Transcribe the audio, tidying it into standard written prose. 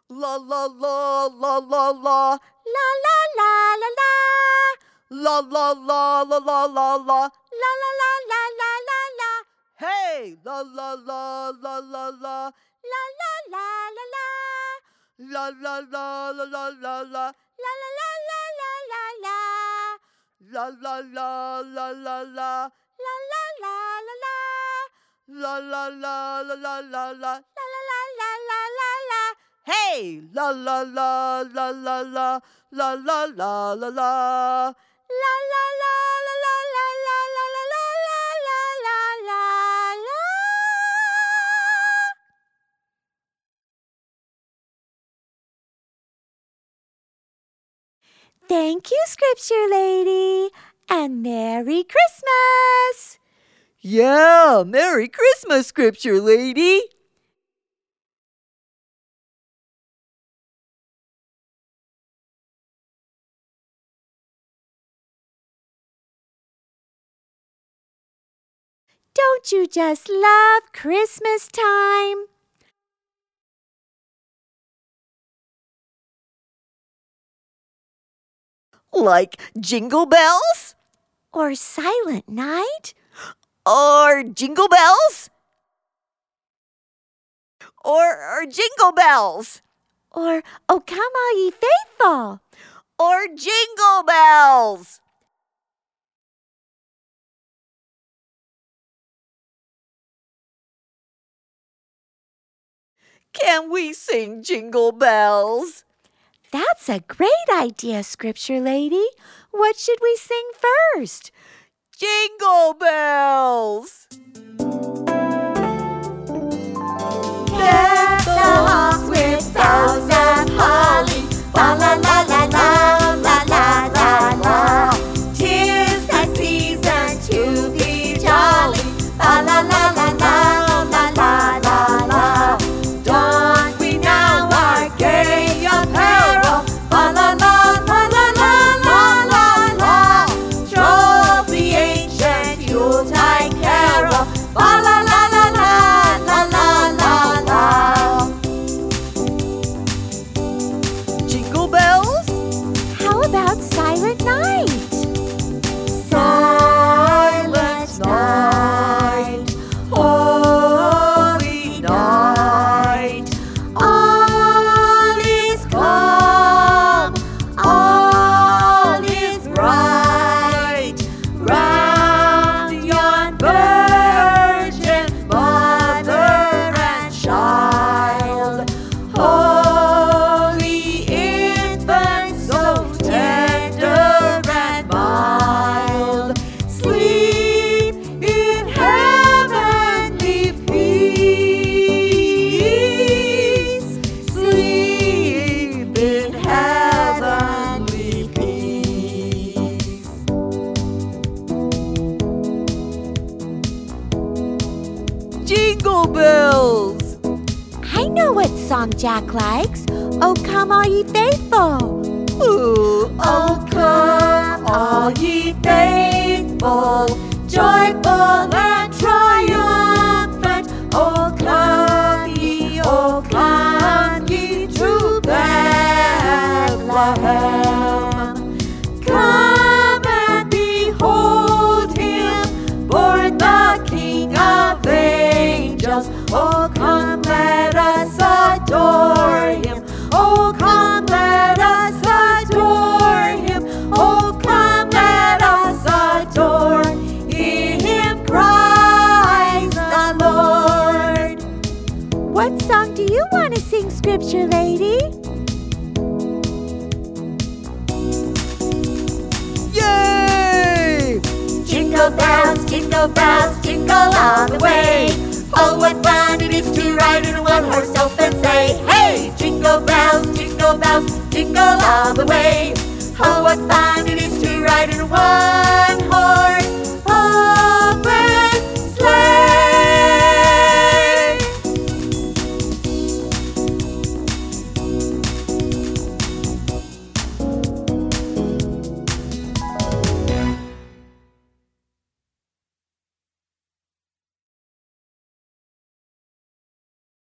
La la la la la la. La la la la la. La la la la la la la. La la la la la la la. Hey! La la la la la la. La la la la la. La la la la la la la. La la la la la la la. La la la la la la. La la la la la. La la la la la la la. La la la la la la la. Hey! La la la la la la. La la la la la. La la la la la la la la la la la la la. Thank you, Scripture Lady, and Merry Christmas! Yeah, Merry Christmas, Scripture Lady! Don't you just love Christmas time? Like Jingle Bells? Or Silent Night? Or Jingle Bells? Or Jingle Bells? Or O Come All Ye Faithful? Or Jingle Bells? Can we sing Jingle Bells? That's a great idea, Scripture Lady. What should we sing first? Jingle Bells! Deck the halls with boughs of holly. La la la la la la la la la. 'Tis that season to be jolly. La la la la la la la la la. Don we now our gay apparel. La la la la la la la la. Troll the ancient Yuletide carol. La la la la la la la la la. Jingle Bells? How about Silent Night? Silent night, holy night. All is calm, all is bright. Round yon virgin mother and child. Holy infant, so tender and mild. Sleep in heavenly peace. Sleep in heavenly peace. Jingle Bells! I know what song Jack likes. Oh, come all ye faithful. Ooh, Oh, come all ye faithful, joyful and triumphant. Oh, come ye to Bethlehem. Come and behold him, born the King of angels. Oh, come, let us adore him. Oh, come, let us adore him. Oh, come, let us adore him, Christ the Lord. What song do you want to sing, Scripture Lady? yay! Jingle bells, jingle all the way. Oh, what fun it is to ride in a one-horse open sleigh. Hey! Jingle bells, jingle all the way. Oh, what fun it is to ride in a one